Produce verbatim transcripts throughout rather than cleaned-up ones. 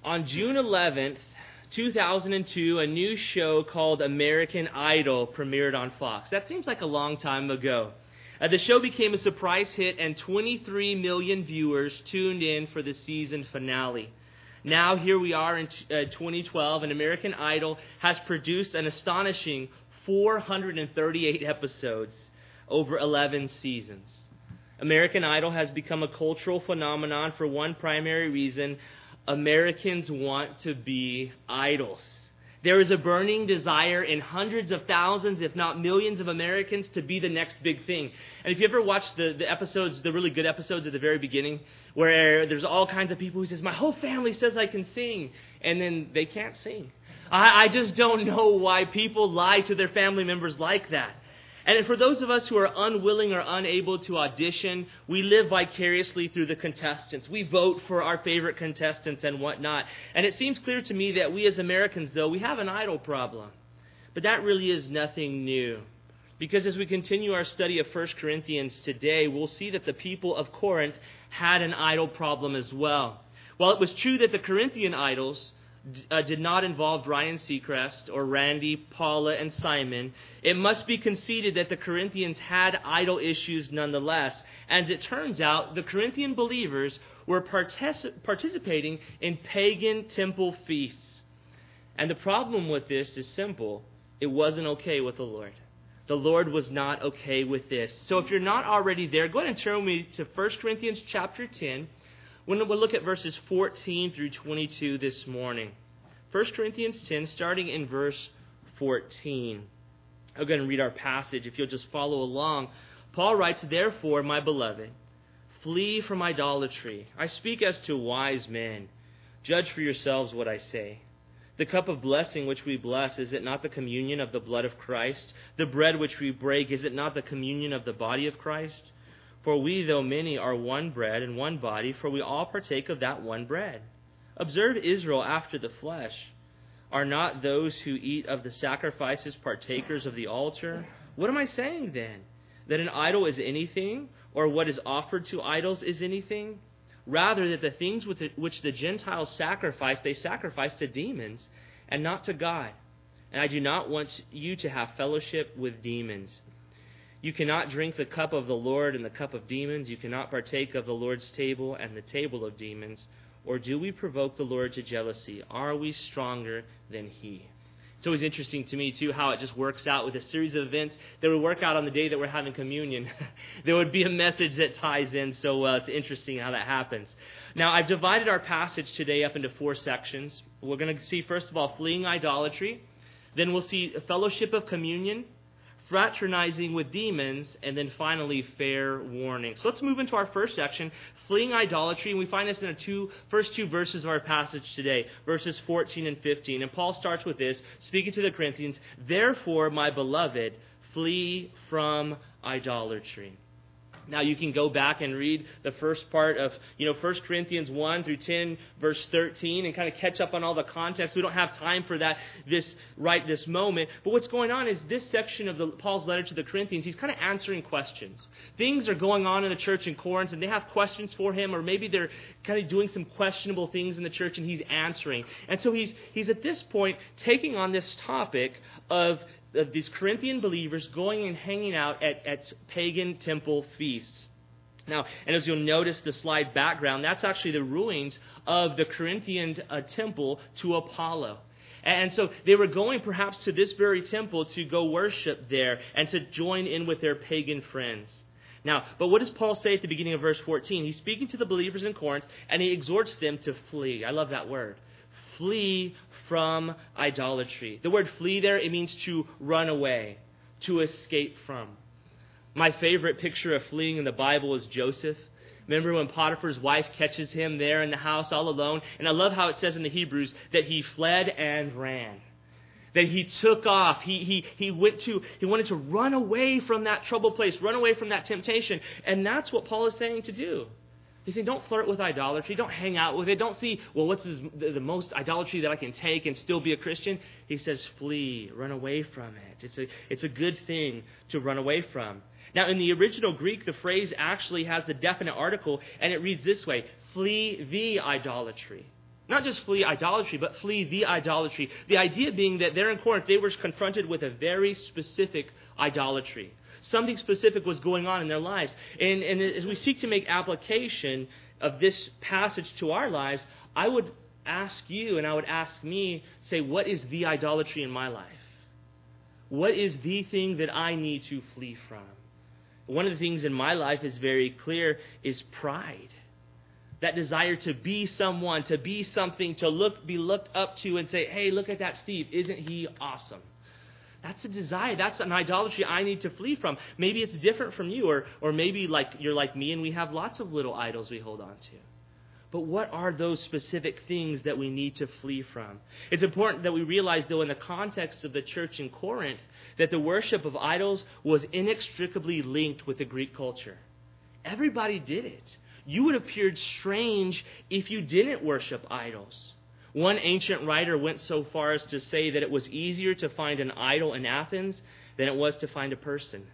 On June eleventh, two thousand two, a new show called American Idol premiered on Fox. That seems like a long time ago. Uh, the show became a surprise hit, and twenty-three million viewers tuned in for the season finale. Now, here we are in uh, twenty twelve, and American Idol has produced an astonishing four hundred thirty-eight episodes over eleven seasons. American Idol has become a cultural phenomenon for one primary reason: Americans want to be idols. There is a burning desire in hundreds of thousands, if not millions of Americans to be the next big thing. And if you ever watch the, the episodes, the really good episodes at the very beginning, where there's all kinds of people who says, my whole family says I can sing, and then they can't sing. I, I just don't know why people lie to their family members like that. And for those of us who are unwilling or unable to audition, we live vicariously through the contestants. We vote for our favorite contestants and whatnot. And it seems clear to me that we as Americans, though, we have an idol problem. But that really is nothing new. Because as we continue our study of First Corinthians today, we'll see that the people of Corinth had an idol problem as well. While it was true that the Corinthian idols Uh, did not involve Ryan Seacrest or Randy, Paula, and Simon, it must be conceded that the Corinthians had idol issues nonetheless. As it turns out, the Corinthian believers were partic- participating in pagan temple feasts. And the problem with this is simple. It wasn't okay with the Lord. The Lord was not okay with this. So if you're not already there, go ahead and turn with me to First Corinthians chapter ten. We'll look at verses fourteen through twenty-two this morning. First Corinthians ten, starting in verse fourteen. I'll go ahead and read our passage if you'll just follow along. Paul writes, "Therefore, my beloved, flee from idolatry. I speak as to wise men. Judge for yourselves what I say. The cup of blessing which we bless, is it not the communion of the blood of Christ? The bread which we break, is it not the communion of the body of Christ? For we, though many, are one bread and one body, for we all partake of that one bread. Observe Israel after the flesh. Are not those who eat of the sacrifices partakers of the altar? What am I saying then? That an idol is anything, or what is offered to idols is anything? Rather, that the things with which the Gentiles sacrifice, they sacrifice to demons, and not to God. And I do not want you to have fellowship with demons. You cannot drink the cup of the Lord and the cup of demons. You cannot partake of the Lord's table and the table of demons. Or do we provoke the Lord to jealousy? Are we stronger than He?" It's always interesting to me, too, how it just works out with a series of events that would work out on the day that we're having communion. There would be a message that ties in so well. It's interesting how that happens. Now, I've divided our passage today up into four sections. We're going to see, first of all, fleeing idolatry. Then we'll see a fellowship of communion, fraternizing with demons, and then finally, fair warning. So let's move into our first section, fleeing idolatry, and we find this in the two, first two verses of our passage today, verses fourteen and fifteen. And Paul starts with this, speaking to the Corinthians, "Therefore, my beloved, flee from idolatry." Now, you can go back and read the first part of, you know, First Corinthians one through ten, verse thirteen, and kind of catch up on all the context. We don't have time for that this right this moment. But what's going on is this section of the, Paul's letter to the Corinthians, he's kind of answering questions. Things are going on in the church in Corinth, and they have questions for him, or maybe they're kind of doing some questionable things in the church, and he's answering. And so he's he's at this point taking on this topic of of these Corinthian believers going and hanging out at, at pagan temple feasts. Now, and as you'll notice the slide background, that's actually the ruins of the Corinthian uh, temple to Apollo. And so they were going perhaps to this very temple to go worship there and to join in with their pagan friends. Now, but what does Paul say at the beginning of verse fourteen? He's speaking to the believers in Corinth, and he exhorts them to flee. I love that word. Flee from idolatry. The word flee there, it means to run away, to escape from. My favorite picture of fleeing in the Bible is Joseph. Remember when Potiphar's wife catches him there in the house all alone? And I love how it says in the Hebrews that he fled and ran. That he took off. He he he went to he wanted to run away from that troubled place, run away from that temptation. And that's what Paul is saying to do. He's saying, don't flirt with idolatry. Don't hang out with it. Don't see, well, what's this, the, the most idolatry that I can take and still be a Christian? He says, flee, run away from it. It's a, it's a good thing to run away from. Now, in the original Greek, the phrase actually has the definite article, and it reads this way, flee the idolatry. Not just flee idolatry, but flee the idolatry. The idea being that there in Corinth, they were confronted with a very specific idolatry. Something specific was going on in their lives. And, and as we seek to make application of this passage to our lives, I would ask you and I would ask me, say, what is the idolatry in my life? What is the thing that I need to flee from? One of the things in my life is very clear is pride. That desire to be someone, to be something, to look, be looked up to and say, hey, look at that Steve. Isn't he awesome? That's a desire. That's an idolatry I need to flee from. Maybe it's different from you, or, or maybe like you're like me and we have lots of little idols we hold on to. But what are those specific things that we need to flee from? It's important that we realize, though, in the context of the church in Corinth, that the worship of idols was inextricably linked with the Greek culture. Everybody did it. You would have appeared strange if you didn't worship idols. One ancient writer went so far as to say that it was easier to find an idol in Athens than it was to find a person.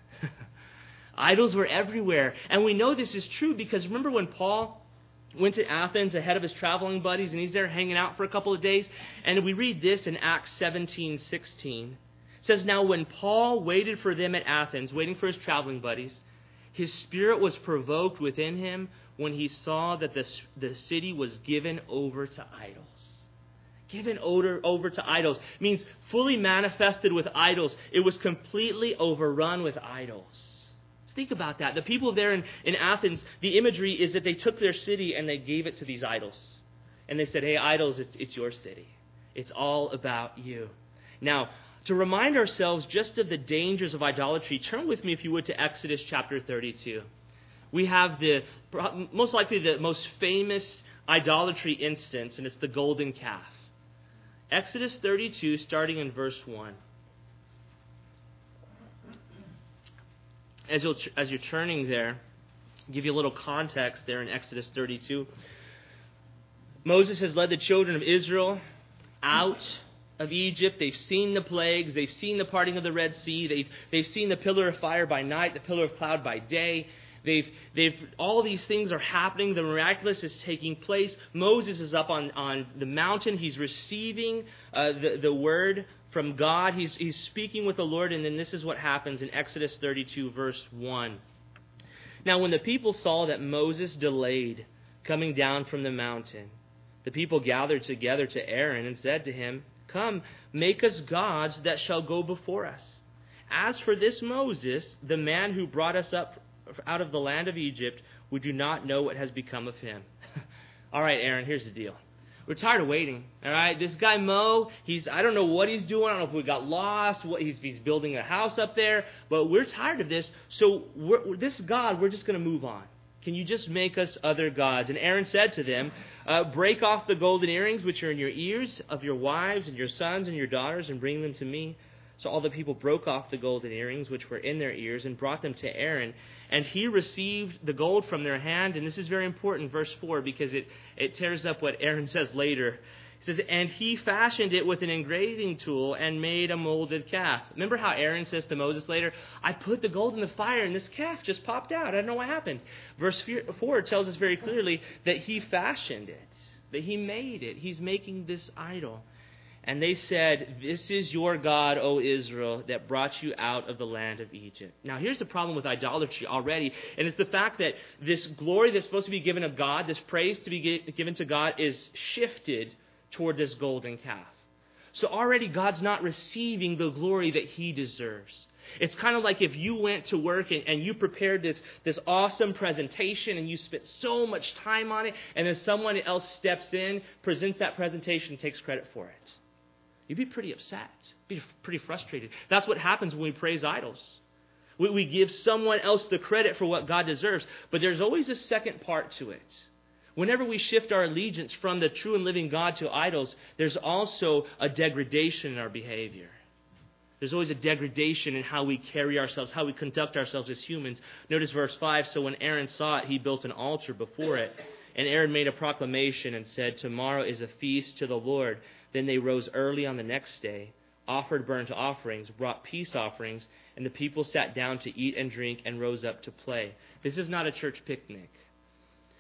Idols were everywhere. And we know this is true because remember when Paul went to Athens ahead of his traveling buddies and he's there hanging out for a couple of days? And we read this in Acts seventeen sixteen. It says, now when Paul waited for them at Athens, waiting for his traveling buddies, his spirit was provoked within him when he saw that the, the city was given over to idols. Given over, over to idols means fully manifested with idols. It was completely overrun with idols. Let's think about that. The people there in, in Athens, the imagery is that they took their city and they gave it to these idols. And they said, hey, idols, it's, it's your city. It's all about you. Now, to remind ourselves just of the dangers of idolatry, turn with me, if you would, to Exodus chapter thirty-two. We have the most likely the most famous idolatry instance, and it's the golden calf. Exodus thirty-two, starting in verse one. As, you'll, as you're turning there, I'll give you a little context there in Exodus thirty-two. Moses has led the children of Israel out of Egypt. They've seen the plagues. They've seen the parting of the Red Sea. They've, they've seen the pillar of fire by night, the pillar of cloud by day. They've, they've, all these things are happening. The miraculous is taking place. Moses is up on, on the mountain. He's receiving uh, the, the word from God. He's, he's speaking with the Lord. And then this is what happens in Exodus thirty-two, verse one. Now, when the people saw that Moses delayed coming down from the mountain, the people gathered together to Aaron and said to him, come, make us gods that shall go before us. As for this Moses, the man who brought us up out of the land of Egypt, we do not know what has become of him. All right, Aaron, here's the deal. We're tired of waiting. All right, this guy Mo, he's I don't know what he's doing. I don't know if we got lost. What he's he's building a house up there, but we're tired of this. So we're, this God, we're just going to move on. Can you just make us other gods? And Aaron said to them, uh, break off the golden earrings which are in your ears of your wives and your sons and your daughters and bring them to me. So all the people broke off the golden earrings which were in their ears and brought them to Aaron. And he received the gold from their hand. And this is very important, verse four, because it, it tears up what Aaron says later. He says, and he fashioned it with an engraving tool and made a molded calf. Remember how Aaron says to Moses later, I put the gold in the fire and this calf just popped out. I don't know what happened. Verse four tells us very clearly that he fashioned it, that he made it. He's making this idol. And they said, this is your God, O Israel, that brought you out of the land of Egypt. Now, here's the problem with idolatry already, and it's the fact that this glory that's supposed to be given of God, this praise to be given to God, is shifted toward this golden calf. So already God's not receiving the glory that he deserves. It's kind of like if you went to work and, and you prepared this, this awesome presentation and you spent so much time on it, and then someone else steps in, presents that presentation, and takes credit for it. You'd be pretty upset, be pretty frustrated. That's what happens when we praise idols. We, we give someone else the credit for what God deserves, but there's always a second part to it. Whenever we shift our allegiance from the true and living God to idols, there's also a degradation in our behavior. There's always a degradation in how we carry ourselves, how we conduct ourselves as humans. Notice verse five, so when Aaron saw it, he built an altar before it. And Aaron made a proclamation and said, tomorrow is a feast to the Lord. Then they rose early on the next day, offered burnt offerings, brought peace offerings, and the people sat down to eat and drink and rose up to play. This is not a church picnic.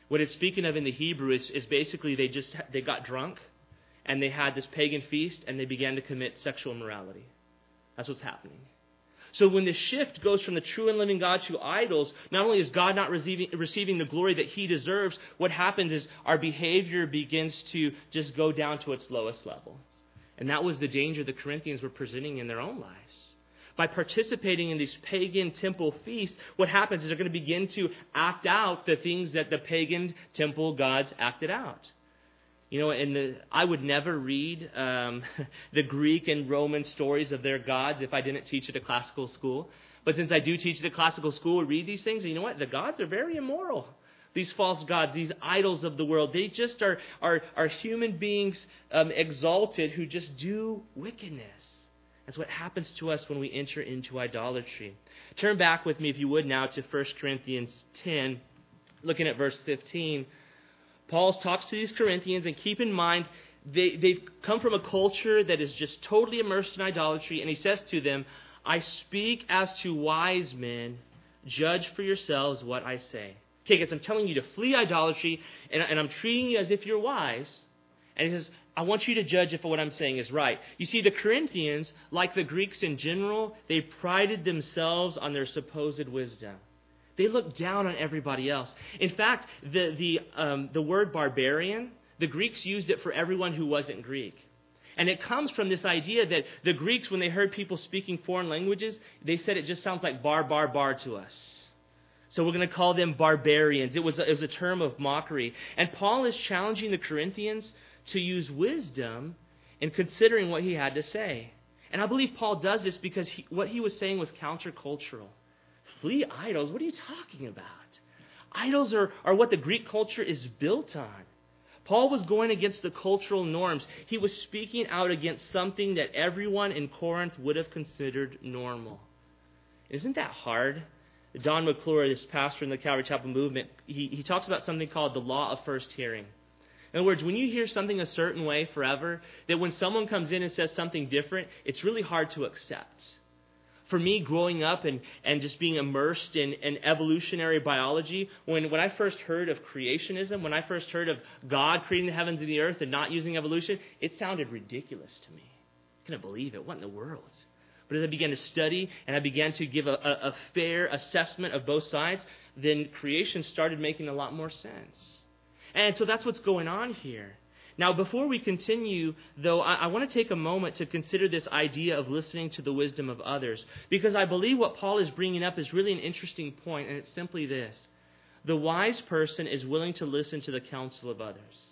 What it's speaking of in the Hebrew is, is basically they just they got drunk and they had this pagan feast and they began to commit sexual immorality. That's what's happening. So when the shift goes from the true and living God to idols, not only is God not receiving, receiving the glory that he deserves, what happens is our behavior begins to just go down to its lowest level. And that was the danger the Corinthians were presenting in their own lives. By participating in these pagan temple feasts, what happens is they're going to begin to act out the things that the pagan temple gods acted out. You know, and the, I would never read um, the Greek and Roman stories of their gods if I didn't teach at a classical school. But since I do teach at a classical school, we read these things, and you know what? The gods are very immoral. These false gods, these idols of the world, they just are, are, are human beings um, exalted who just do wickedness. That's what happens to us when we enter into idolatry. Turn back with me, if you would, now to First Corinthians ten, looking at verse fifteen. Paul talks to these Corinthians, and keep in mind, they, they've come from a culture that is just totally immersed in idolatry, and he says to them, I speak as to wise men, judge for yourselves what I say. Okay, guys, I'm telling you to flee idolatry, and, and I'm treating you as if you're wise. And he says, I want you to judge if what I'm saying is right. You see, the Corinthians, like the Greeks in general, they prided themselves on their supposed wisdom. They looked down on everybody else. In fact, the the um, the word barbarian, the Greeks used it for everyone who wasn't Greek. And it comes from this idea that the Greeks, when they heard people speaking foreign languages, they said it just sounds like bar, bar, bar to us. So we're going to call them barbarians. It was a, it was a term of mockery. And Paul is challenging the Corinthians to use wisdom in considering what he had to say. And I believe Paul does this because he, what he was saying was countercultural. Flee idols? What are you talking about? Idols are, are what the Greek culture is built on. Paul was going against the cultural norms. He was speaking out against something that everyone in Corinth would have considered normal. Isn't that hard? Don McClure, this pastor in the Calvary Chapel movement, he, he talks about something called the law of first hearing. In other words, when you hear something a certain way forever, that when someone comes in and says something different, it's really hard to accept. For me, growing up and, and just being immersed in, in evolutionary biology, when, when I first heard of creationism, when I first heard of God creating the heavens and the earth and not using evolution, it sounded ridiculous to me. I couldn't believe it. What in the world? But as I began to study and I began to give a, a, a fair assessment of both sides, then creation started making a lot more sense. And so that's what's going on here. Now, before we continue, though, I, I want to take a moment to consider this idea of listening to the wisdom of others, because I believe what Paul is bringing up is really an interesting point, and it's simply this. The wise person is willing to listen to the counsel of others.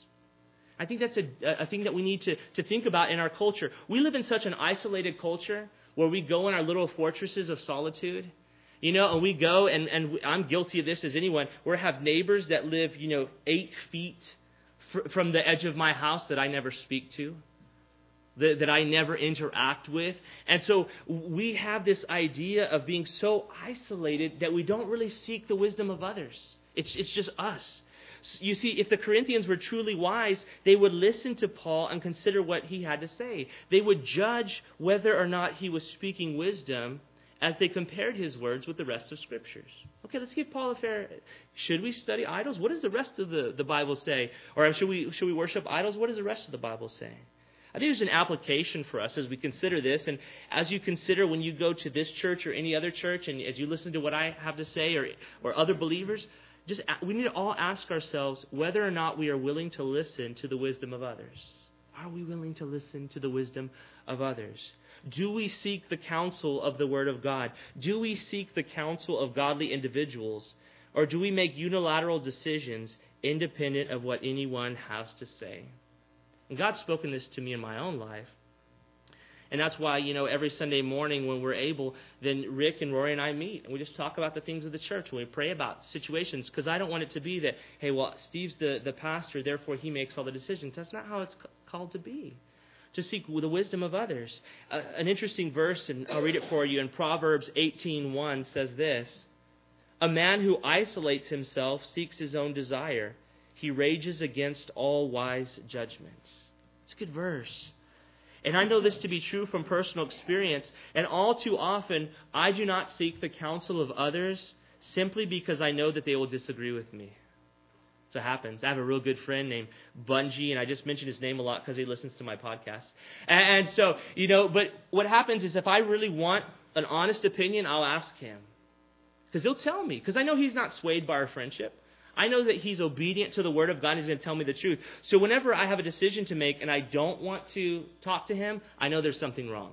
I think that's a, a thing that we need to, to think about in our culture. We live in such an isolated culture where we go in our little fortresses of solitude. You know, and we go, and, and I'm guilty of this as anyone, we have neighbors that live, you know, eight feet from the edge of my house that I never speak to, that, that I never interact with. And so we have this idea of being so isolated that we don't really seek the wisdom of others. It's, it's just us. You see, if the Corinthians were truly wise, they would listen to Paul and consider what he had to say. They would judge whether or not he was speaking wisdom as they compared his words with the rest of Scriptures. Okay, let's give Paul a fair... Should we study idols? What does the rest of the, the Bible say? Or should we should we worship idols? What does the rest of the Bible say? I think there's an application for us as we consider this. And as you consider when you go to this church or any other church, and as you listen to what I have to say or, or other believers, just we need to all ask ourselves whether or not we are willing to listen to the wisdom of others. Are we willing to listen to the wisdom of others? Do we seek the counsel of the Word of God? Do we seek the counsel of godly individuals? Or do we make unilateral decisions independent of what anyone has to say? And God's spoken this to me in my own life. And that's why, you know, every Sunday morning when we're able, then Rick and Rory and I meet. And we just talk about the things of the church. And we pray about situations. Because I don't want it to be that, hey, well, Steve's the, the pastor, therefore he makes all the decisions. That's not how it's called to be. To seek the wisdom of others. Uh, an interesting verse, and I'll read it for you, in Proverbs eighteen one says this. A man who isolates himself seeks his own desire. He rages against all wise judgments. It's a good verse. And I know this to be true from personal experience. And all too often, I do not seek the counsel of others simply because I know that they will disagree with me. So it happens. I have a real good friend named Bungie, and I just mention his name a lot because he listens to my podcast. And, and so, you know, but what happens is if I really want an honest opinion, I'll ask him. Because he'll tell me. Because I know he's not swayed by our friendship. I know that he's obedient to the Word of God and he's going to tell me the truth. So whenever I have a decision to make and I don't want to talk to him, I know there's something wrong.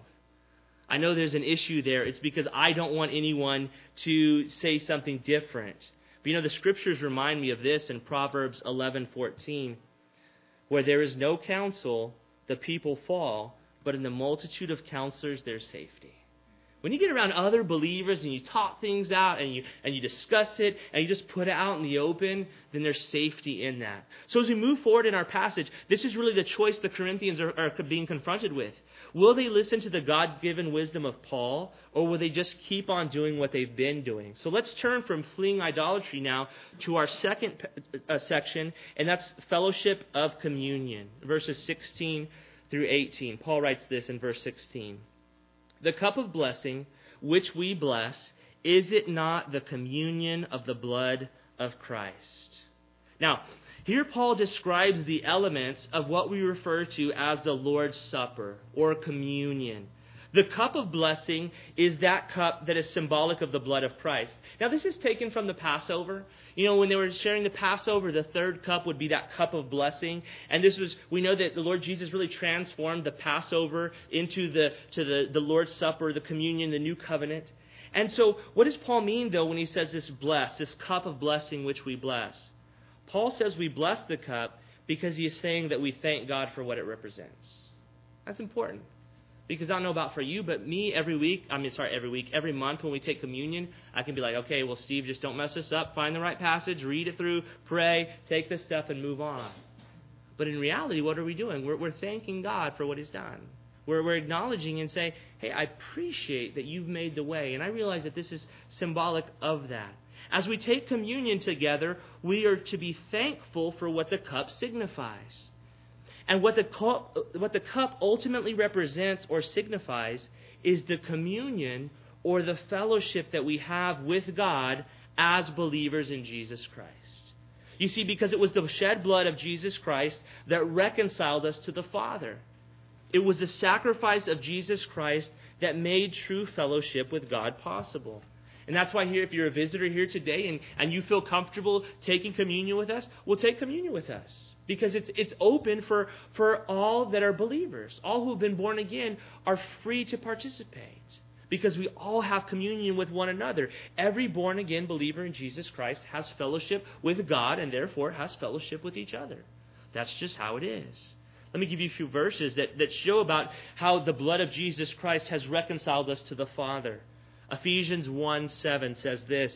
I know there's an issue there. It's because I don't want anyone to say something different. But you know, the Scriptures remind me of this in Proverbs eleven fourteen, where there is no counsel, the people fall, but in the multitude of counselors there's safety. When you get around other believers and you talk things out and you and you discuss it and you just put it out in the open, then there's safety in that. So as we move forward in our passage, this is really the choice the Corinthians are, are being confronted with. Will they listen to the God-given wisdom of Paul, or will they just keep on doing what they've been doing? So let's turn from fleeing idolatry now to our second uh, section, and that's fellowship of communion, verses sixteen through eighteen. Paul writes this in verse sixteen. The cup of blessing, which we bless, is it not the communion of the blood of Christ? Now, here Paul describes the elements of what we refer to as the Lord's Supper or communion. The cup of blessing is that cup that is symbolic of the blood of Christ. Now, this is taken from the Passover. You know, when they were sharing the Passover, the third cup would be that cup of blessing. And this was, we know that the Lord Jesus really transformed the Passover into the to the, the Lord's Supper, the communion, the new covenant. And so, what does Paul mean, though, when he says this bless, this cup of blessing which we bless? Paul says we bless the cup because he is saying that we thank God for what it represents. That's important. Because I don't know about for you, but me every week, I mean, sorry, every week, every month when we take communion, I can be like, okay, well, Steve, just don't mess this up. Find the right passage, read it through, pray, take this stuff, and move on. But in reality, what are we doing? We're, we're thanking God for what He's done. We're, we're acknowledging and saying, hey, I appreciate that you've made the way. And I realize that this is symbolic of that. As we take communion together, we are to be thankful for what the cup signifies. And what the cup, what the cup ultimately represents or signifies is the communion or the fellowship that we have with God as believers in Jesus Christ. You see, because it was the shed blood of Jesus Christ that reconciled us to the Father. It was the sacrifice of Jesus Christ that made true fellowship with God possible. And that's why here, if you're a visitor here today and, and you feel comfortable taking communion with us, well, take communion with us. Because it's it's open for, for all that are believers. All who have been born again are free to participate. Because we all have communion with one another. Every born again believer in Jesus Christ has fellowship with God and therefore has fellowship with each other. That's just how it is. Let me give you a few verses that, that show about how the blood of Jesus Christ has reconciled us to the Father. Ephesians one seven says this,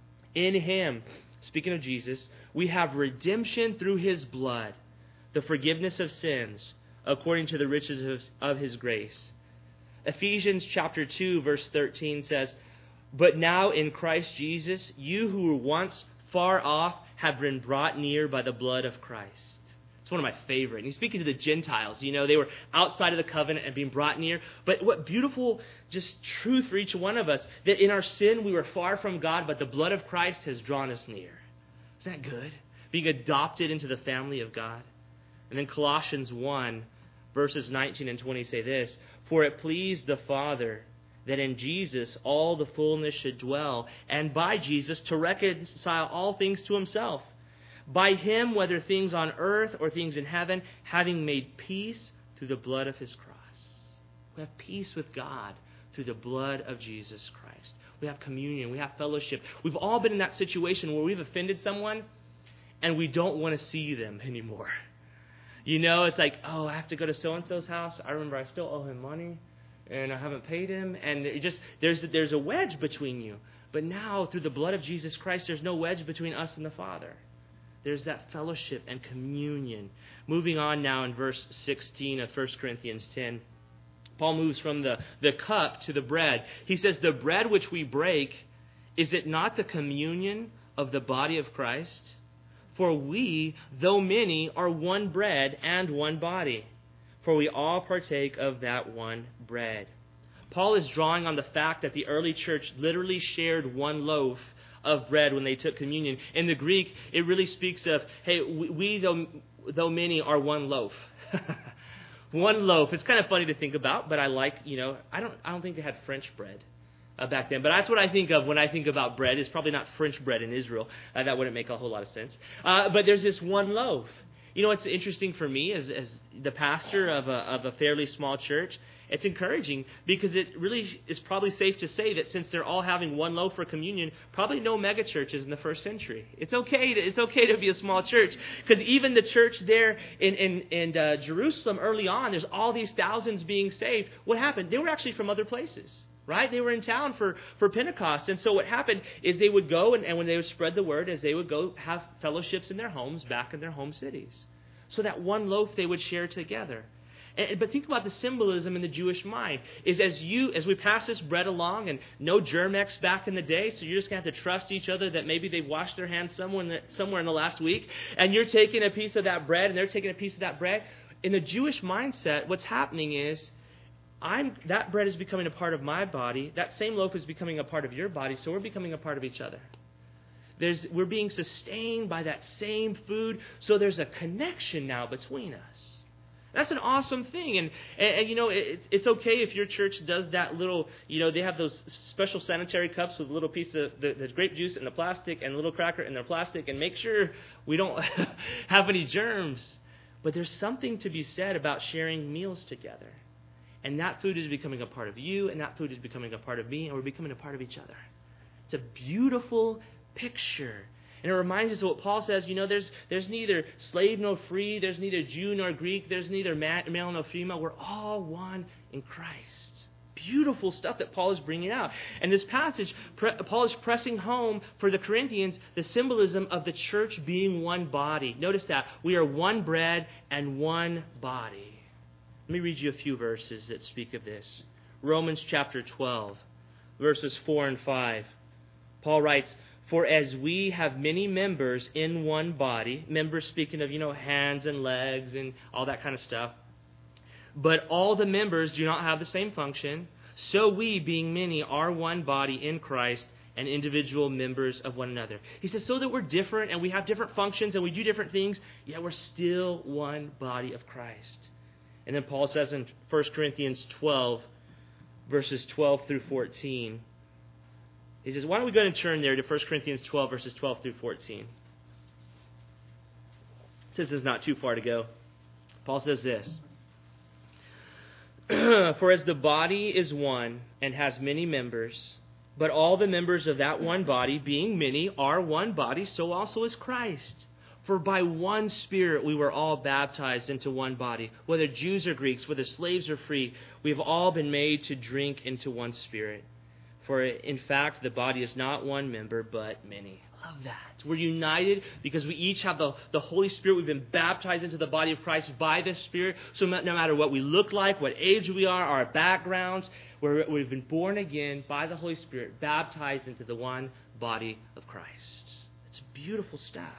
in Him, speaking of Jesus, we have redemption through His blood, the forgiveness of sins, according to the riches of, of His grace. Ephesians chapter two, verse thirteen says, but now in Christ Jesus, you who were once far off have been brought near by the blood of Christ. It's one of my favorite. And he's speaking to the Gentiles. You know, they were outside of the covenant and being brought near. But what beautiful just truth for each one of us, that in our sin we were far from God, but the blood of Christ has drawn us near. Isn't that good? Being adopted into the family of God. And then Colossians one, verses nineteen and twenty say this, for it pleased the Father that in Jesus all the fullness should dwell, and by Jesus to reconcile all things to Himself. By Him, whether things on earth or things in heaven, having made peace through the blood of His cross. We have peace with God through the blood of Jesus Christ. We have communion. We have fellowship. We've all been in that situation where we've offended someone and we don't want to see them anymore. You know, it's like, oh, I have to go to so-and-so's house. I remember I still owe him money and I haven't paid him. And it just there's there's a wedge between you. But now, through the blood of Jesus Christ, there's no wedge between us and the Father. There's that fellowship and communion. Moving on now in verse sixteen of First Corinthians ten. Paul moves from the, the cup to the bread. He says, the bread which we break, is it not the communion of the body of Christ? For we, though many, are one bread and one body. For we all partake of that one bread. Paul is drawing on the fact that the early church literally shared one loaf of bread when they took communion. In the Greek, it really speaks of, hey, we, we though, though many, are one loaf. One loaf. It's kind of funny to think about, but I like, you know, I don't I don't think they had French bread uh, back then. But that's what I think of when I think about bread. It's probably not French bread in Israel. Uh, that wouldn't make a whole lot of sense. Uh, but there's this one loaf. You know what's interesting for me as, as the pastor of a, of a fairly small church? It's encouraging because it really is probably safe to say that since they're all having one loaf for communion, probably no mega churches in the first century. It's okay to, it's okay to be a small church because even the church there in, in, in uh, Jerusalem early on, there's all these thousands being saved. What happened? They were actually from other places. Right? They were in town for, for Pentecost. And so what happened is they would go, and, and when they would spread the word, is they would go have fellowships in their homes, back in their home cities. So that one loaf they would share together. And, but think about the symbolism in the Jewish mind. Is as you, as we pass this bread along, and no Germex back in the day, so you're just going to have to trust each other that maybe they washed their hands somewhere in the, somewhere in the last week, and you're taking a piece of that bread, and they're taking a piece of that bread. In the Jewish mindset, what's happening is, I'm, that bread is becoming a part of my body. That same loaf is becoming a part of your body. So we're becoming a part of each other. There's, we're being sustained by that same food. So there's a connection now between us. That's an awesome thing. And, and, and you know, it, it's okay if your church does that little, you know, they have those special sanitary cups with a little piece of the, the grape juice in the plastic and a little cracker in the plastic. And make sure we don't have any germs. But there's something to be said about sharing meals together. And that food is becoming a part of you, and that food is becoming a part of me, and we're becoming a part of each other. It's a beautiful picture. And it reminds us of what Paul says, you know, there's there's neither slave nor free, there's neither Jew nor Greek, there's neither male nor female. We're all one in Christ. Beautiful stuff that Paul is bringing out. And this passage, Paul is pressing home for the Corinthians the symbolism of the church being one body. Notice that. We are one bread and one body. Let me read you a few verses that speak of this. Romans chapter twelve, verses four and five. Paul writes, "For as we have many members in one body," members speaking of, you know, hands and legs and all that kind of stuff, "but all the members do not have the same function, so we, being many, are one body in Christ and individual members of one another." He says, so that we're different and we have different functions and we do different things, yet we're still one body of Christ. And then Paul says in First Corinthians twelve, verses twelve through fourteen, he says, why don't we go ahead and turn there to First Corinthians twelve, verses twelve through fourteen. Since it's not too far to go. Paul says this, "For as the body is one and has many members, but all the members of that one body, being many, are one body, so also is Christ. For by one Spirit we were all baptized into one body, whether Jews or Greeks, whether slaves or free, we have all been made to drink into one Spirit. For in fact, the body is not one member, but many." Love that. We're united because we each have the, the Holy Spirit. We've been baptized into the body of Christ by the Spirit. So no matter what we look like, what age we are, our backgrounds, we're, we've been born again by the Holy Spirit, baptized into the one body of Christ. It's beautiful stuff.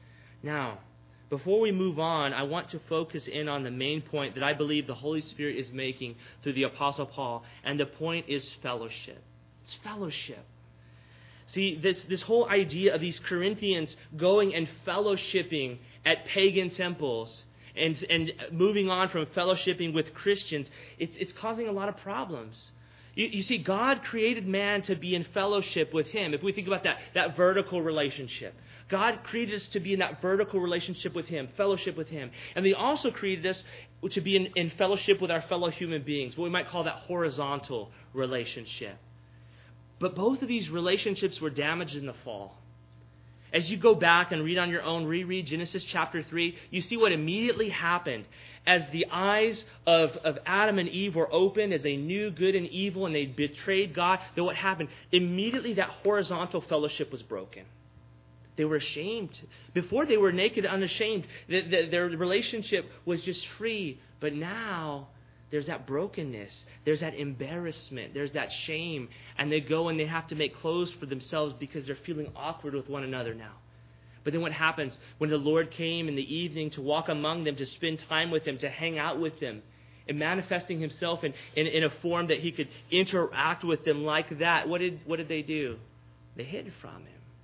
Now, before we move on, I want to focus in on the main point that I believe the Holy Spirit is making through the Apostle Paul, and the point is fellowship. It's fellowship. See, this, this whole idea of these Corinthians going and fellowshipping at pagan temples and, and moving on from fellowshipping with Christians, it's, it's causing a lot of problems. You, you see, God created man to be in fellowship with Him. If we think about that, that vertical relationship. God created us to be in that vertical relationship with Him, fellowship with Him. And He also created us to be in, in fellowship with our fellow human beings, what we might call that horizontal relationship. But both of these relationships were damaged in the fall. As you go back and read on your own, reread Genesis chapter three, you see what immediately happened. As the eyes of, of Adam and Eve were opened, as they knew good and evil, and they betrayed God, then what happened? Immediately that horizontal fellowship was broken. They were ashamed. Before they were naked, unashamed. The, the, their relationship was just free. But now there's that brokenness. There's that embarrassment. There's that shame. And they go and they have to make clothes for themselves because they're feeling awkward with one another now. But then what happens when the Lord came in the evening to walk among them, to spend time with them, to hang out with them, and manifesting Himself in, in, in a form that He could interact with them like that? What did, what did they do? They hid from Him.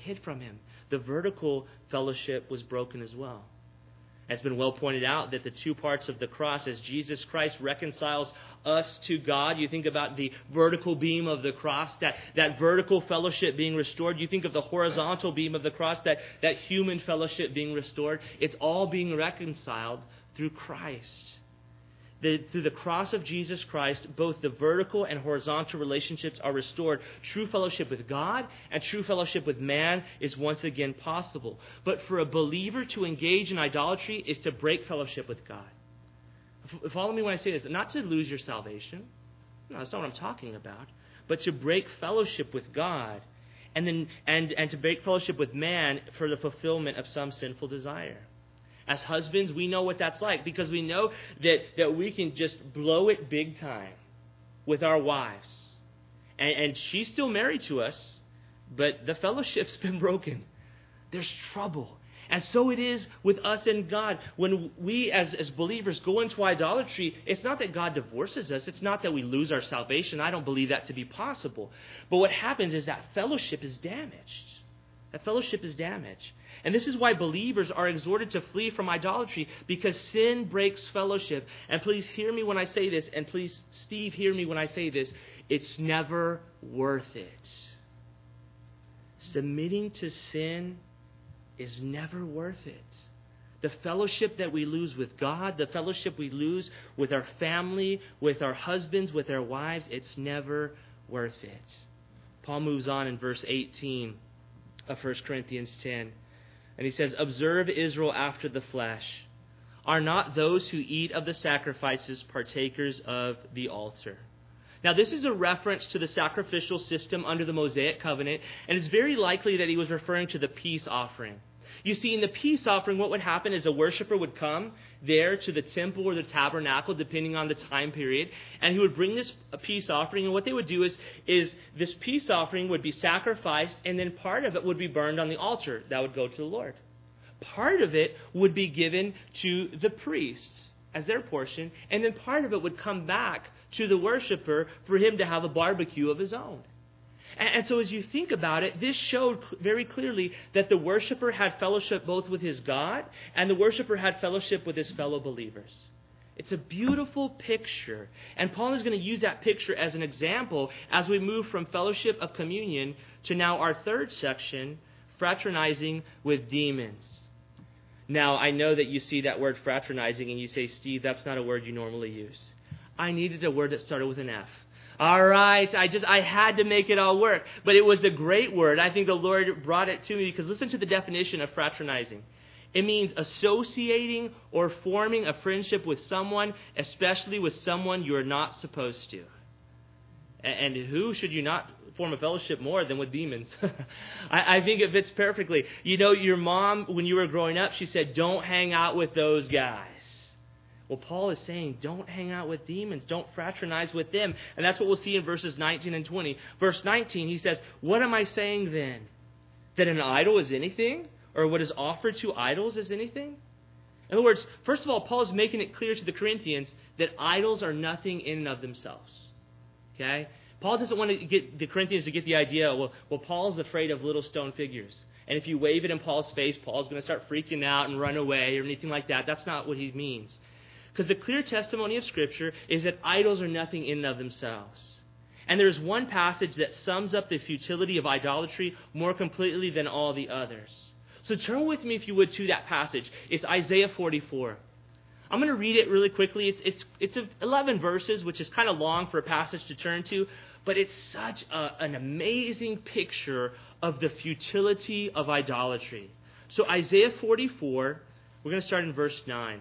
hid from him. The vertical fellowship was broken as well. It's been well pointed out that the two parts of the cross, as Jesus Christ reconciles us to God, you think about the vertical beam of the cross, that, that vertical fellowship being restored. You think of the horizontal beam of the cross, that, that human fellowship being restored. It's all being reconciled through Christ. The, through the cross of Jesus Christ, both the vertical and horizontal relationships are restored. True fellowship with God and true fellowship with man is once again possible. But for a believer to engage in idolatry is to break fellowship with God. F- follow me when I say this. Not to lose your salvation. No, that's not what I'm talking about. But to break fellowship with God and then and, and to break fellowship with man for the fulfillment of some sinful desire. As husbands, we know what that's like because we know that, that we can just blow it big time with our wives. And, and she's still married to us, but the fellowship's been broken. There's trouble. And so it is with us and God. When we as, as believers go into idolatry, it's not that God divorces us. It's not that we lose our salvation. I don't believe that to be possible. But what happens is that fellowship is damaged. That fellowship is damaged. And this is why believers are exhorted to flee from idolatry, because sin breaks fellowship. And please hear me when I say this, and please, Steve, hear me when I say this. It's never worth it. Submitting to sin is never worth it. The fellowship that we lose with God, the fellowship we lose with our family, with our husbands, with our wives, it's never worth it. Paul moves on in verse eighteen of First Corinthians ten. And he says, observe Israel after the flesh. Are not those who eat of the sacrifices partakers of the altar? Now, this is a reference to the sacrificial system under the Mosaic covenant, and it's very likely that he was referring to the peace offering. You see, in the peace offering, what would happen is a worshiper would come there to the temple or the tabernacle, depending on the time period, and he would bring this peace offering. And what they would do is, is this peace offering would be sacrificed, and then part of it would be burned on the altar. That would go to the Lord. Part of it would be given to the priests as their portion, and then part of it would come back to the worshiper for him to have a barbecue of his own. And, and so as you think about it, this showed very clearly that the worshiper had fellowship both with his God, and the worshiper had fellowship with his fellow believers. It's a beautiful picture, and Paul is going to use that picture as an example as we move from fellowship of communion to now our third section, fraternizing with demons. Now, I know that you see that word fraternizing and you say, Steve, that's not a word you normally use. I needed a word that started with an F. All right, I just I had to make it all work. But it was a great word. I think the Lord brought it to me because listen to the definition of fraternizing. It means associating or forming a friendship with someone, especially with someone you are not supposed to. And who should you not form a fellowship more than with demons? I, I think it fits perfectly. You know, your mom, when you were growing up, she said, don't hang out with those guys. Well, Paul is saying, don't hang out with demons. Don't fraternize with them. And that's what we'll see in verses nineteen and twenty. Verse nineteen, he says, what am I saying then? That an idol is anything? Or what is offered to idols is anything? In other words, first of all, Paul is making it clear to the Corinthians that idols are nothing in and of themselves. Okay? Paul doesn't want to get the Corinthians to get the idea, well, well, Paul's afraid of little stone figures. And if you wave it in Paul's face, Paul's going to start freaking out and run away or anything like that. That's not what he means. Because the clear testimony of Scripture is that idols are nothing in and of themselves. And there's one passage that sums up the futility of idolatry more completely than all the others. So turn with me, if you would, to that passage. It's Isaiah forty-four. I'm going to read it really quickly. It's it's it's eleven verses, which is kind of long for a passage to turn to, but it's such a, an amazing picture of the futility of idolatry. So Isaiah forty-four, we're going to start in verse nine.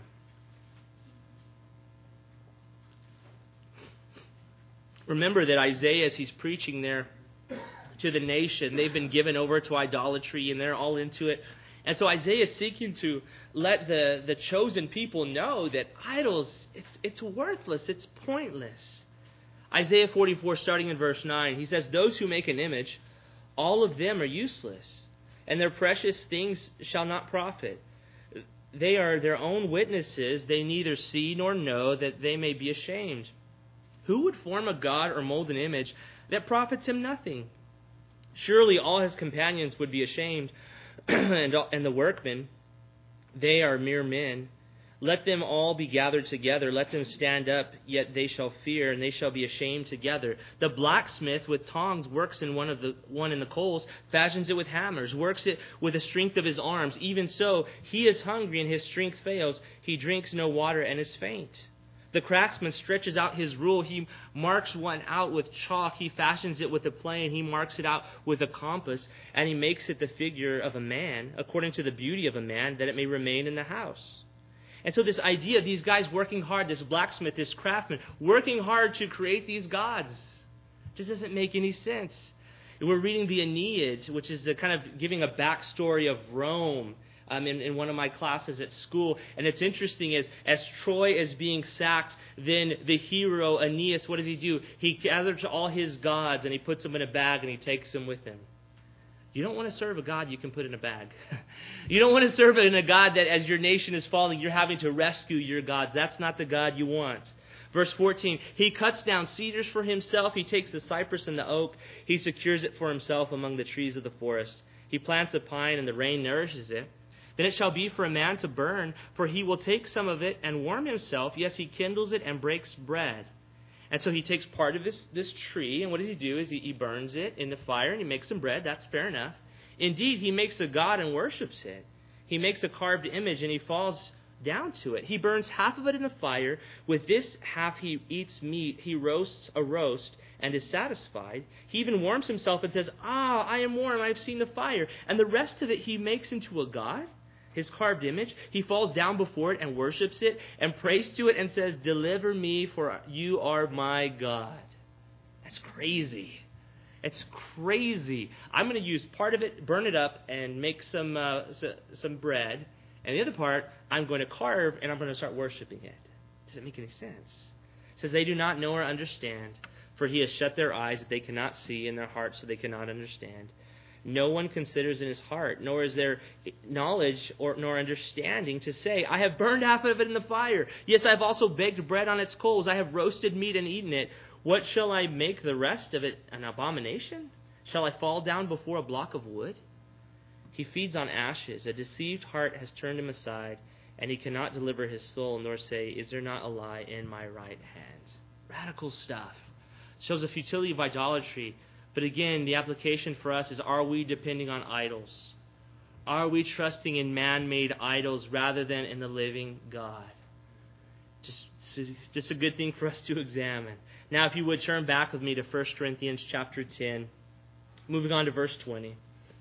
Remember that Isaiah, as he's preaching there to the nation, they've been given over to idolatry and they're all into it. And so Isaiah is seeking to let the, the chosen people know that idols, it's, it's worthless, it's pointless. Isaiah forty-four, starting in verse nine, he says, those who make an image, all of them are useless, and their precious things shall not profit. They are their own witnesses, they neither see nor know, that they may be ashamed. Who would form a god or mold an image that profits him nothing? Surely all his companions would be ashamed, and, and the workmen, they are mere men. Let them all be gathered together. Let them stand up, yet they shall fear, and they shall be ashamed together. The blacksmith with tongs works in one of the one in the coals, fashions it with hammers, works it with the strength of his arms. Even so, he is hungry, and his strength fails. He drinks no water, and is faint. The craftsman stretches out his rule. He marks one out with chalk. He fashions it with a plane. He marks it out with a compass, and he makes it the figure of a man, according to the beauty of a man, that it may remain in the house. And so this idea of these guys working hard, this blacksmith, this craftsman, working hard to create these gods, just doesn't make any sense. We're reading the Aeneid, which is the kind of giving a backstory of Rome um, in, in one of my classes at school. And it's interesting, as, as Troy is being sacked, then the hero Aeneas, what does he do? He gathers all his gods and he puts them in a bag and he takes them with him. You don't want to serve a God you can put in a bag. You don't want to serve in a God that as your nation is falling, you're having to rescue your gods. That's not the God you want. Verse fourteen, he cuts down cedars for himself. He takes the cypress and the oak. He secures it for himself among the trees of the forest. He plants a pine and the rain nourishes it. Then it shall be for a man to burn, for he will take some of it and warm himself. Yes, he kindles it and breaks bread. And so he takes part of this, this tree, and what does he do is he, he burns it in the fire, and he makes some bread. That's fair enough. Indeed, he makes a god and worships it. He makes a carved image, and he falls down to it. He burns half of it in the fire. With this half he eats meat. He roasts a roast and is satisfied. He even warms himself and says, "Ah, I am warm, I have seen the fire." And the rest of it he makes into a god, his carved image. He falls down before it and worships it and prays to it and says, "Deliver me, for you are my God." That's crazy. It's crazy. I'm going to use part of it, burn it up, and make some uh, some bread. And the other part, I'm going to carve, and I'm going to start worshiping it. Does it make any sense? It says, they do not know or understand, for he has shut their eyes that they cannot see, and their hearts so they cannot understand. No one considers in his heart, nor is there knowledge or nor understanding to say, I have burned half of it in the fire. Yes, I have also baked bread on its coals. I have roasted meat and eaten it. What shall I make the rest of it an abomination? Shall I fall down before a block of wood? He feeds on ashes. A deceived heart has turned him aside, and he cannot deliver his soul, nor say, is there not a lie in my right hand? Radical stuff. Shows the futility of idolatry. But again, the application for us is, are we depending on idols? Are we trusting in man-made idols rather than in the living God? Just, just a good thing for us to examine. Now, if you would turn back with me to First Corinthians chapter ten, moving on to verse twenty.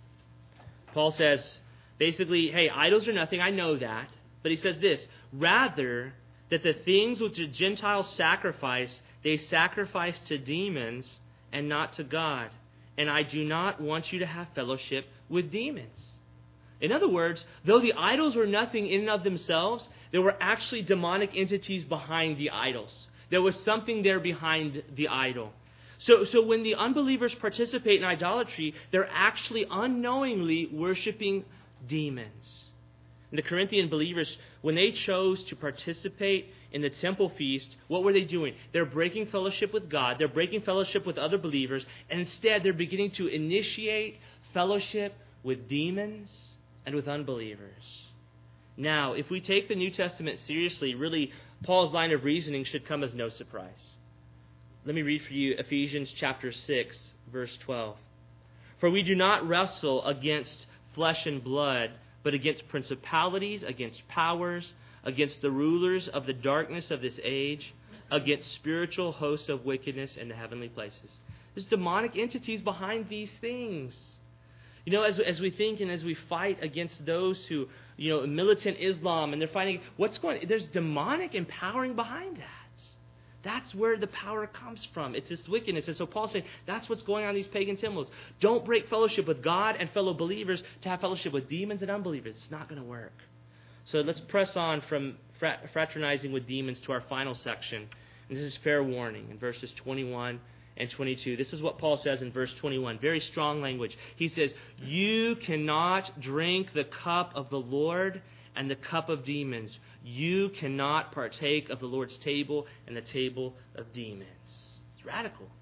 Paul says, basically, hey, idols are nothing, I know that. But he says this, rather that the things which the Gentiles sacrifice, they sacrifice to demons and not to God. And I do not want you to have fellowship with demons. In other words, though the idols were nothing in and of themselves, there were actually demonic entities behind the idols. There was something there behind the idol. So, so when the unbelievers participate in idolatry, they're actually unknowingly worshiping demons. And the Corinthian believers, when they chose to participate in the temple feast, what were they doing? They're breaking fellowship with God. They're breaking fellowship with other believers. And instead, they're beginning to initiate fellowship with demons and with unbelievers. Now, if we take the New Testament seriously, really, Paul's line of reasoning should come as no surprise. Let me read for you Ephesians chapter six, verse twelve. For we do not wrestle against flesh and blood, but against principalities, against powers, against the rulers of the darkness of this age, against spiritual hosts of wickedness in the heavenly places. There's demonic entities behind these things. You know, as, as we think and as we fight against those who, you know, militant Islam, and they're fighting, what's going on? There's demonic empowering behind that. That's where the power comes from. It's this wickedness. And so Paul's saying, that's what's going on in these pagan temples. Don't break fellowship with God and fellow believers to have fellowship with demons and unbelievers. It's not going to work. So let's press on from fraternizing with demons to our final section. And this is fair warning in verses twenty-one and twenty-two. This is what Paul says in verse twenty-one. Very strong language. He says, you cannot drink the cup of the Lord and the cup of demons. You cannot partake of the Lord's table and the table of demons. It's radical.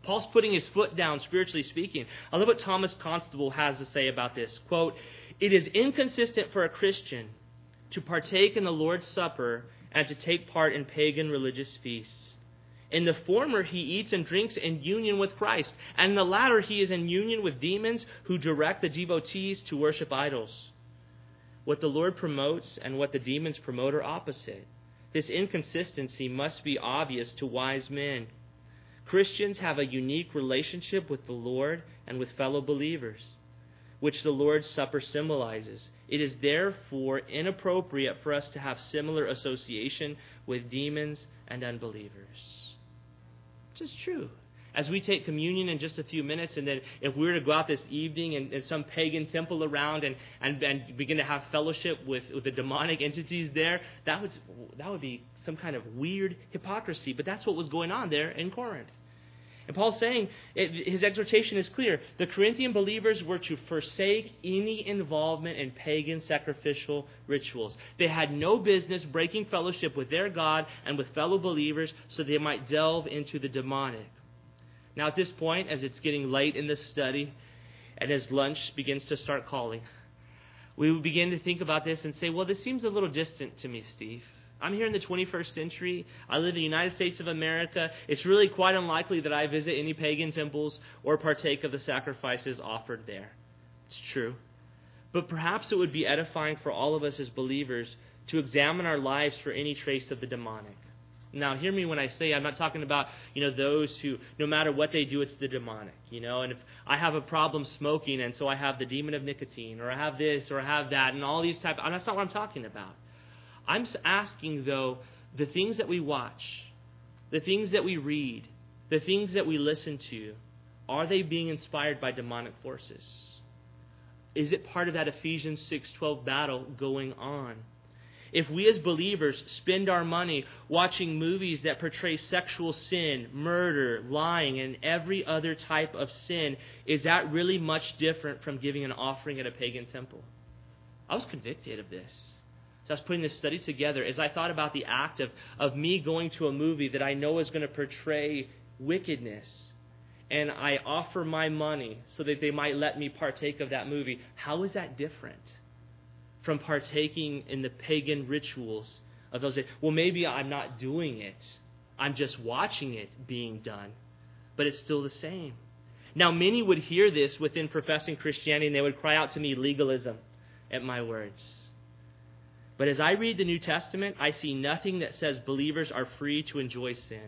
Paul's putting his foot down, spiritually speaking. I love what Thomas Constable has to say about this. Quote, "It is inconsistent for a Christian to partake in the Lord's Supper and to take part in pagan religious feasts. In the former, he eats and drinks in union with Christ, and in the latter, he is in union with demons who direct the devotees to worship idols. What the Lord promotes and what the demons promote are opposite. This inconsistency must be obvious to wise men. Christians have a unique relationship with the Lord and with fellow believers, which the Lord's Supper symbolizes. It is therefore inappropriate for us to have similar association with demons and unbelievers." Which is true. As we take communion in just a few minutes, and then if we were to go out this evening and, and some pagan temple around and, and, and begin to have fellowship with, with the demonic entities there, that would, that would be some kind of weird hypocrisy. But that's what was going on there in Corinth. And Paul's saying, it, his exhortation is clear. The Corinthian believers were to forsake any involvement in pagan sacrificial rituals. They had no business breaking fellowship with their God and with fellow believers so they might delve into the demonic. Now at this point, as it's getting late in the study and as lunch begins to start calling, we would begin to think about this and say, well, this seems a little distant to me, Steve. I'm here in the twenty-first century. I live in the United States of America. It's really quite unlikely that I visit any pagan temples or partake of the sacrifices offered there. It's true. But perhaps it would be edifying for all of us as believers to examine our lives for any trace of the demonic. Now, hear me when I say I'm not talking about, you know, those who, no matter what they do, it's the demonic, you know. And if I have a problem smoking and so I have the demon of nicotine, or I have this, or I have that, and all these type, and that's not what I'm talking about. I'm asking, though, the things that we watch, the things that we read, the things that we listen to, are they being inspired by demonic forces? Is it part of that Ephesians six twelve battle going on? If we as believers spend our money watching movies that portray sexual sin, murder, lying, and every other type of sin, is that really much different from giving an offering at a pagan temple? I was convicted of this. So I was putting this study together as I thought about the act of, of me going to a movie that I know is going to portray wickedness, and I offer my money so that they might let me partake of that movie. How is that different from partaking in the pagan rituals of those days? Well, maybe I'm not doing it. I'm just watching it being done. But it's still the same. Now, many would hear this within professing Christianity, and they would cry out to me, legalism, at my words. But as I read the New Testament, I see nothing that says believers are free to enjoy sin.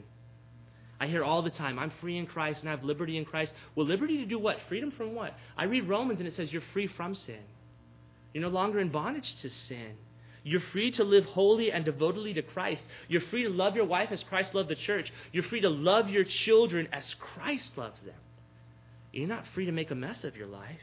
I hear all the time, I'm free in Christ and I have liberty in Christ. Well, liberty to do what? Freedom from what? I read Romans and it says you're free from sin. You're no longer in bondage to sin. You're free to live wholly and devotedly to Christ. You're free to love your wife as Christ loved the church. You're free to love your children as Christ loves them. You're not free to make a mess of your life.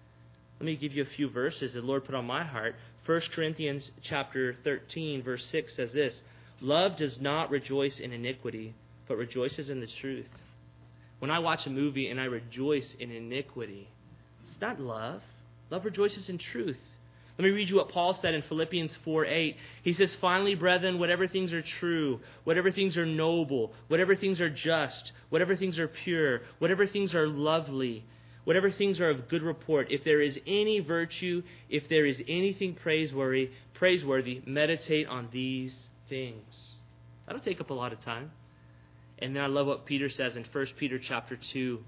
Let me give you a few verses the Lord put on my heart. First Corinthians chapter thirteen, verse six says this, "Love does not rejoice in iniquity, but rejoices in the truth." When I watch a movie and I rejoice in iniquity, it's not love. Love rejoices in truth. Let me read you what Paul said in Philippians four eight. He says, "Finally, brethren, whatever things are true, whatever things are noble, whatever things are just, whatever things are pure, whatever things are lovely, whatever things are of good report, if there is any virtue, if there is anything praiseworthy, praiseworthy, meditate on these things." That'll take up a lot of time. And then I love what Peter says in First Peter chapter two,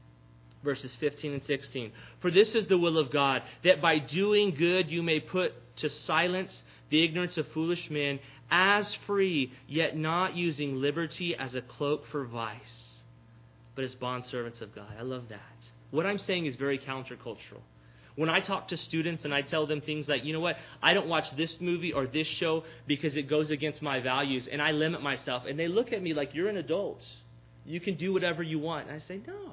verses fifteen and sixteen. "For this is the will of God, that by doing good you may put to silence the ignorance of foolish men, as free, yet not using liberty as a cloak for vice, but as bondservants of God." I love that. What I'm saying is very countercultural. When I talk to students and I tell them things like, you know what, I don't watch this movie or this show because it goes against my values and I limit myself. And they look at me like, you're an adult. You can do whatever you want. And I say, no.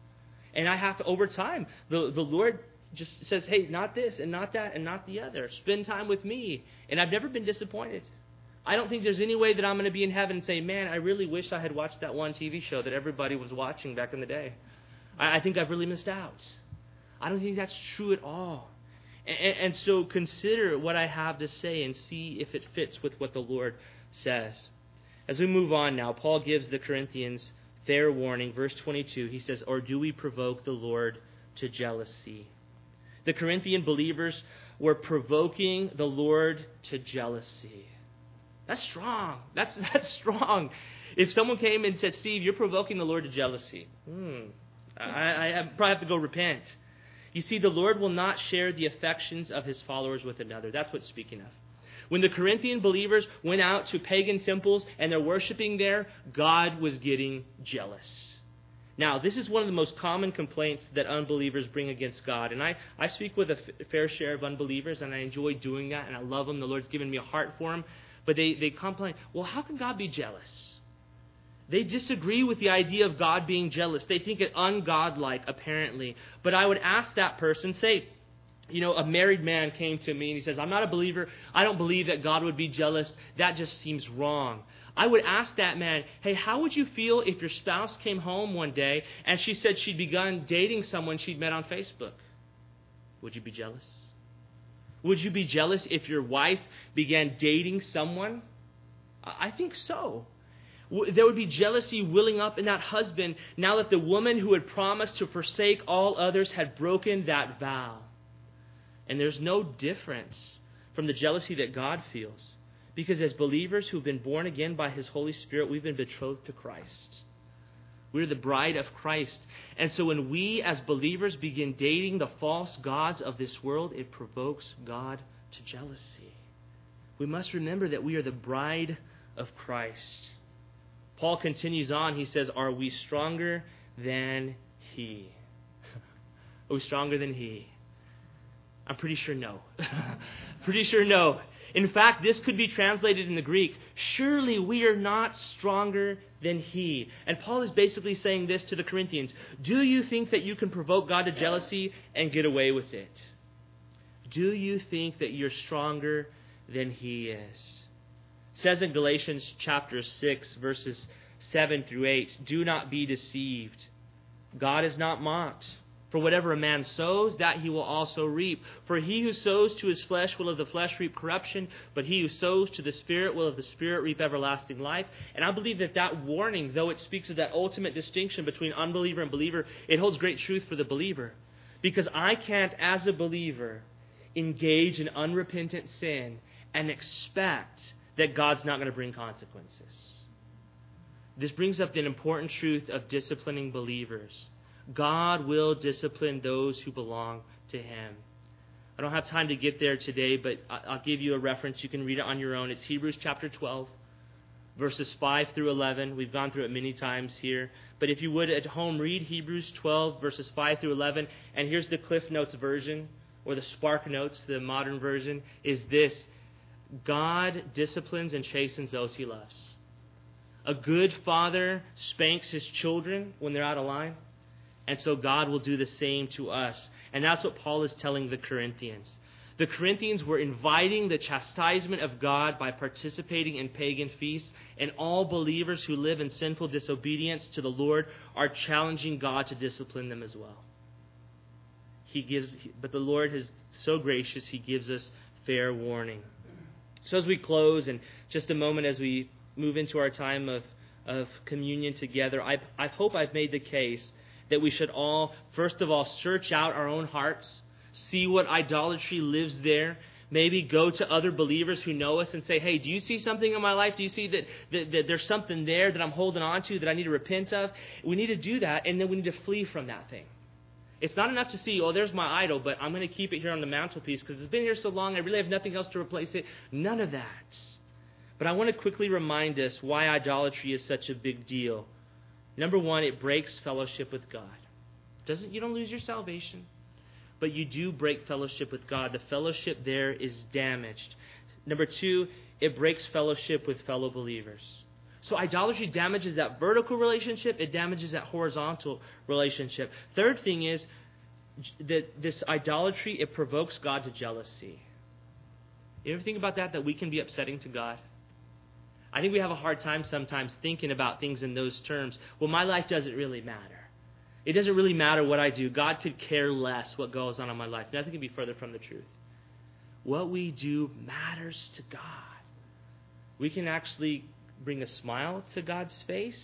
And I have to, over time, the, the Lord just says, hey, not this and not that and not the other. Spend time with me. And I've never been disappointed. I don't think there's any way that I'm going to be in heaven and say, man, I really wish I had watched that one T V show that everybody was watching back in the day. I think I've really missed out. I don't think that's true at all. And, and so consider what I have to say and see if it fits with what the Lord says. As we move on now, Paul gives the Corinthians fair warning. Verse twenty-two, he says, or do we provoke the Lord to jealousy? The Corinthian believers were provoking the Lord to jealousy. That's strong. That's, that's strong. If someone came and said, Steve, you're provoking the Lord to jealousy, hmm, I, I probably have to go repent. You see, the Lord will not share the affections of his followers with another. That's what it's speaking of. When the Corinthian believers went out to pagan temples and they're worshiping there, God was getting jealous. Now, this is one of the most common complaints that unbelievers bring against God. And I, I speak with a f- fair share of unbelievers, and I enjoy doing that, and I love them. The Lord's given me a heart for them. But they, they complain, well, how can God be jealous? They disagree with the idea of God being jealous. They think it ungodlike, apparently. But I would ask that person, say, you know, a married man came to me and he says, I'm not a believer. I don't believe that God would be jealous. That just seems wrong. I would ask that man, hey, how would you feel if your spouse came home one day and she said she'd begun dating someone she'd met on Facebook? Would you be jealous? Would you be jealous if your wife began dating someone? I think so. There would be jealousy welling up in that husband now that the woman who had promised to forsake all others had broken that vow. And there's no difference from the jealousy that God feels. Because as believers who've been born again by his Holy Spirit, we've been betrothed to Christ. We're the bride of Christ. And so when we as believers begin dating the false gods of this world, it provokes God to jealousy. We must remember that we are the bride of Christ. Paul continues on. He says, are we stronger than he? Are we stronger than he? I'm pretty sure no. Pretty sure no. In fact, this could be translated in the Greek, surely we are not stronger than he. And Paul is basically saying this to the Corinthians. Do you think that you can provoke God to jealousy and get away with it? Do you think that you're stronger than he is? It says in Galatians chapter six, verses seven through eight, do not be deceived. God is not mocked. For whatever a man sows, that he will also reap. For he who sows to his flesh will of the flesh reap corruption, but he who sows to the Spirit will of the Spirit reap everlasting life. And I believe that that warning, though it speaks of that ultimate distinction between unbeliever and believer, it holds great truth for the believer. Because I can't, as a believer, engage in unrepentant sin and expect that God's not going to bring consequences. This brings up an important truth of disciplining believers. God will discipline those who belong to him. I don't have time to get there today, but I'll give you a reference. You can read it on your own. It's Hebrews chapter twelve, verses five through eleven. We've gone through it many times here. But if you would at home, read Hebrews twelve, verses five through eleven. And here's the Cliff Notes version, or the Spark Notes, the modern version, is this. God disciplines and chastens those he loves. A good father spanks his children when they're out of line. And so God will do the same to us. And that's what Paul is telling the Corinthians. The Corinthians were inviting the chastisement of God by participating in pagan feasts. And all believers who live in sinful disobedience to the Lord are challenging God to discipline them as well. He gives, but the Lord is so gracious, he gives us fair warning. So as we close, and just a moment as we move into our time of, of communion together, I, I hope I've made the case that we should all, first of all, search out our own hearts, see what idolatry lives there, maybe go to other believers who know us and say, hey, do you see something in my life? Do you see that, that, that there's something there that I'm holding on to that I need to repent of? We need to do that, and then we need to flee from that thing. It's not enough to see, oh, there's my idol, but I'm going to keep it here on the mantelpiece because it's been here so long, I really have nothing else to replace it. None of that. But I want to quickly remind us why idolatry is such a big deal. Number one, it breaks fellowship with God. Doesn't you don't lose your salvation, but you do break fellowship with God. The fellowship there is damaged. Number two, it breaks fellowship with fellow believers. So idolatry damages that vertical relationship. It damages that horizontal relationship. Third thing is that this idolatry, it provokes God to jealousy. You ever think about that, that we can be upsetting to God? I think we have a hard time sometimes thinking about things in those terms. Well, my life doesn't really matter. It doesn't really matter what I do. God could care less what goes on in my life. Nothing can be further from the truth. What we do matters to God. We can actually bring a smile to God's face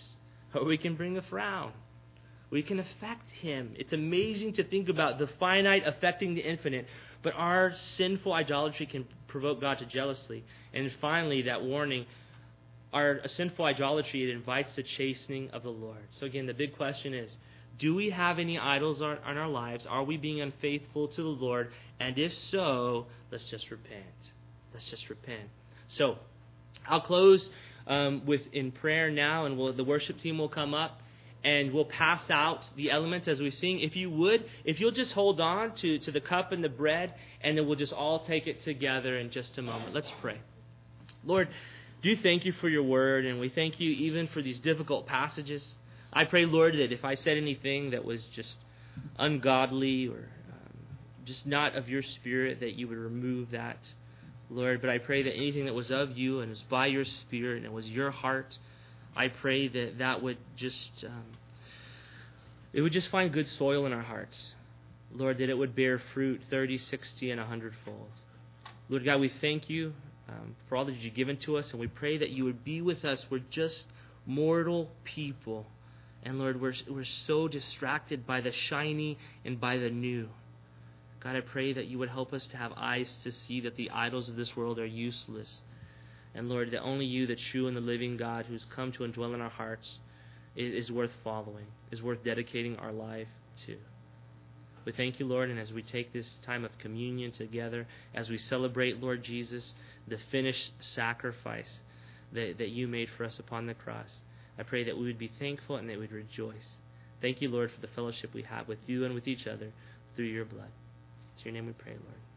or we can bring a frown. We can affect Him. It's amazing to think about the finite affecting the infinite, but our sinful idolatry can provoke God to jealousy. And finally, that warning, our sinful idolatry, it invites the chastening of the Lord. So again, the big question is, do we have any idols in our lives? Are we being unfaithful to the Lord? And if so, let's just repent. Let's just repent. So, I'll close um, with in prayer now, and we'll, the worship team will come up, and we'll pass out the elements as we sing. If you would, if you'll just hold on to, to the cup and the bread, and then we'll just all take it together in just a moment. Let's pray. Lord, do thank you for your word, and we thank you even for these difficult passages. I pray, Lord, that if I said anything that was just ungodly or um, just not of your Spirit, that you would remove that, Lord. But I pray that anything that was of you and was by your Spirit and it was your heart, I pray that that would just, um, it would just find good soil in our hearts. Lord, that it would bear fruit thirty, sixty, and a hundredfold. Lord God, we thank you um, for all that you've given to us, and we pray that you would be with us. We're just mortal people. And Lord, we're, we're so distracted by the shiny and by the new. God, I pray that you would help us to have eyes to see that the idols of this world are useless. And Lord, that only you, the true and the living God who's come to indwell in our hearts, is, is worth following, is worth dedicating our life to. We thank you, Lord, and as we take this time of communion together, as we celebrate, Lord Jesus, the finished sacrifice that, that you made for us upon the cross, I pray that we would be thankful and that we would rejoice. Thank you, Lord, for the fellowship we have with you and with each other through your blood. It's your name we pray, Lord.